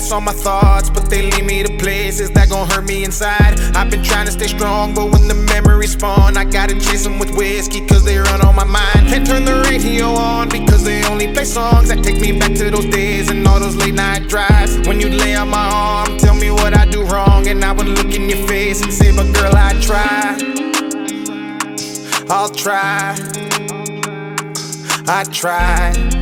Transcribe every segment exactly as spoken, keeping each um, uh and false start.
S on my thoughts, but they lead me to places that gon' hurt me inside. I've been trying to stay strong, but when the memories spawn, I gotta chase them with whiskey, cause they run on my mind. Can't turn the radio on, because they only play songs that take me back to those days and all those late night drives. When you'd lay on my arm, tell me what I do wrong, and I would look in your face and say, but girl, I try. I'll try. I tried.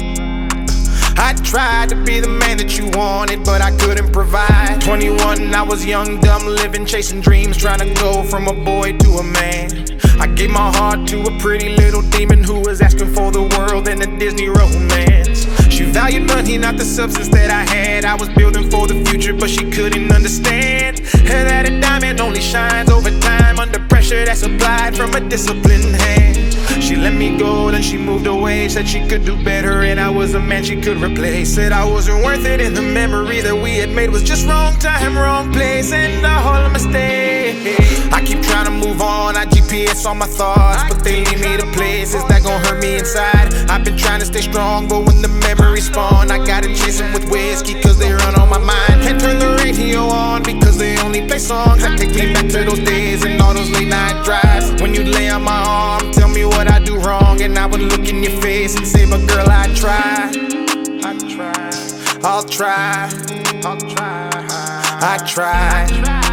I tried to be the man that you wanted, but I couldn't provide. twenty-one, I was young, dumb, living, chasing dreams, trying to go from a boy to a man. I gave my heart to a pretty little demon who was asking for the world in a Disney romance. She valued money, not the substance that I had. I was building for the future, but she couldn't understand. And that a diamond only shines over time under pressure that's applied from a disciplined hand. She let me go, then she moved away. Said she could do better and I was a man she could replace. Said I wasn't worth it and the memory that we had made was just wrong time, wrong place, and all a mistake. I keep trying to move on, I G P S on my thoughts, but they lead me to places that gon' hurt me inside. I've been trying to stay strong, but when the memories spawn, I gotta chase them with whiskey, cause they run on my mind. Can't turn the radio on, because they only play songs that take me back to those days and all those late night drives. When you'd lay on my arm, tell me what I do wrong, and I would look in your face and say, but girl, I try. I try. I'll try. I'll try. I try.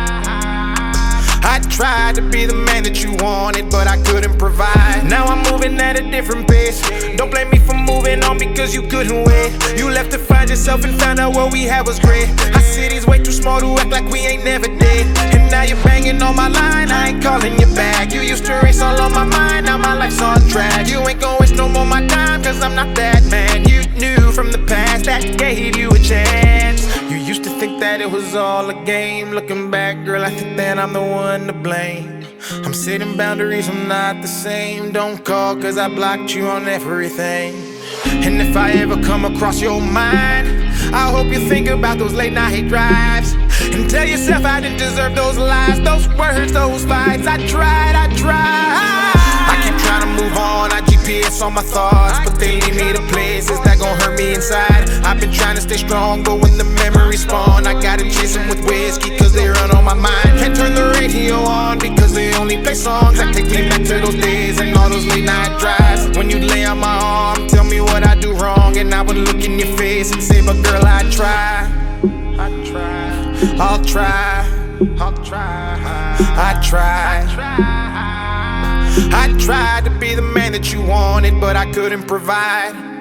I tried to be the man that you wanted, but I couldn't provide. Now I'm moving at a different pace. Don't blame me for moving on because you couldn't wait. You left to find yourself and found out what we had was great. Our city's way too small to act like we ain't never did. And now you're banging on my line, I ain't calling you back. You used to race all on my mind, now my life's on track. You ain't gon' waste no more my time, cause I'm not that man. You knew from the past that gave you a chance. You used to think that it was all a game. Looking back, girl, I think that I'm the one to blame. I'm setting boundaries, I'm not the same. Don't call cause I blocked you on everything. And if I ever come across your mind, I hope you think about those late night drives and tell yourself I didn't deserve those lies, those words, those fights. I tried, I tried. I keep trying to move on, I G P S on my thoughts, but they lead me to places that gon' hurt me inside. I've been trying to stay strong, but when the memories spawn, I gotta chase them with whiskey, cause they run on my mind. Can't turn the radio on, because they only play songs that take me back to those days and all those late night drives. When you'd lay on my arm, tell me what I do wrong, and I would look in your face and say, but girl, I try. I try. I'll try. I'll try. I try. I tried to be the man that you wanted, but I couldn't provide.